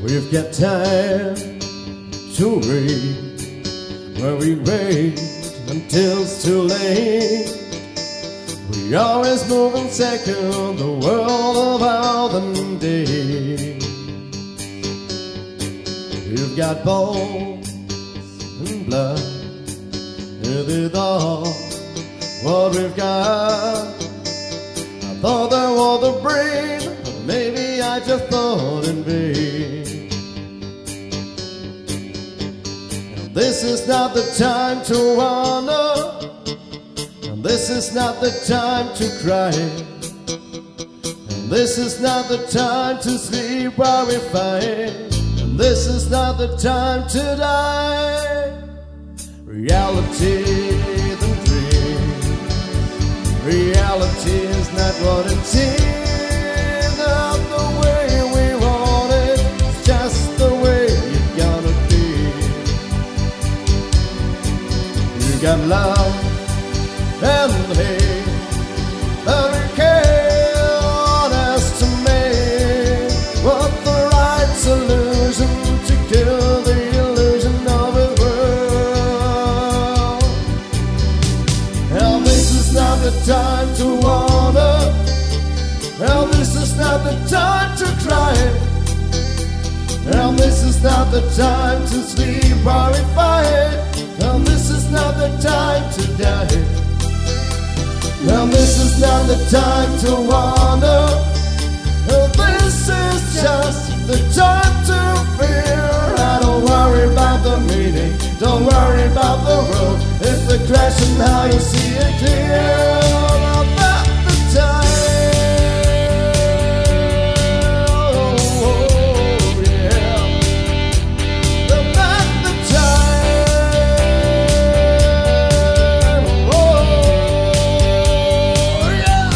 We've got time to wait, where we wait until it's too late. We always move in second, the world of our own day. We've got bones and blood, it is all what we've got. I thought there was a brain, but maybe I just thought in vain. And this is not the time to honor, and this is not the time to cry, and this is not the time to sleep while we fight, and this is not the time to die. Reality than dream, reality is not what it seems, not the way we want it, it's just the way it's gonna be. You got love and hate, but we can't estimate what the right solution to kill the illusion of a world. And this is not the time to wonder, and this is not the time to cry, and this is not the time to sleep while we fight, and this is not the time to die. And this is not the time to wonder, and this is just the time to fear. I don't worry about the meaning, don't worry about the road, it's the crash and how you see it clear. About the time, oh yeah, about the time, oh yeah.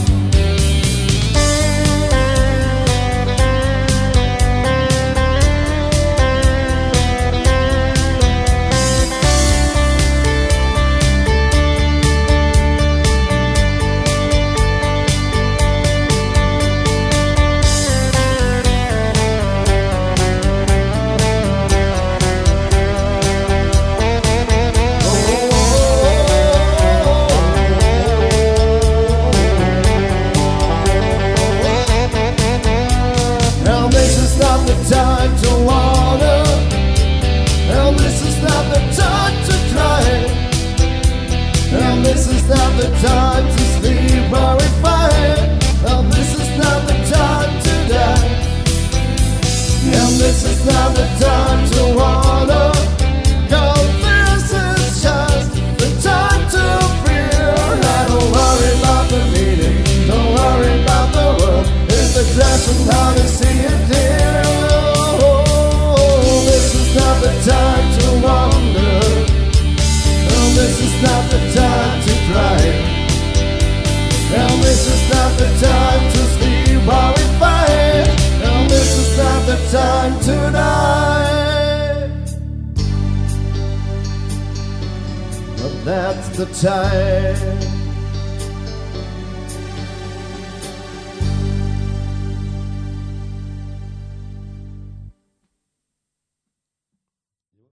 Now this is not the time to wonder, and this is not the time to cry, and this is not the time to sleep while we fight, and this is not the time to die, and this is not the time to wonder, 'cause this is just the time to fear. I don't worry about the meaning, don't worry about the world, it's the crash and how to see it clear. Oh, this is not the time to wonder, and this is not the time to cry, and this is not the time to sleep while we fight, and this is not the time to die. But that's the time